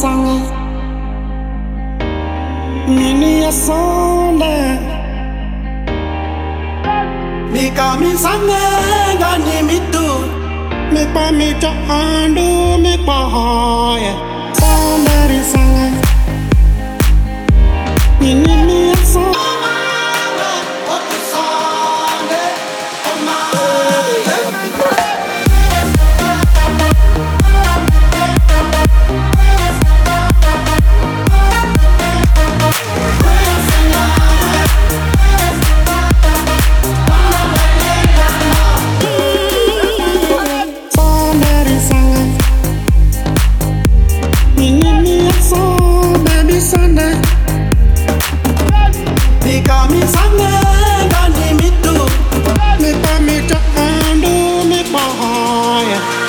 sangat Mini asonda Mika mi sangat Gani mitu Mipa mi ca andu Mipa hoya Sondari sangat Mini mi asonda Kami sangat gani mitu, mipa mi ca andu mipa hoya.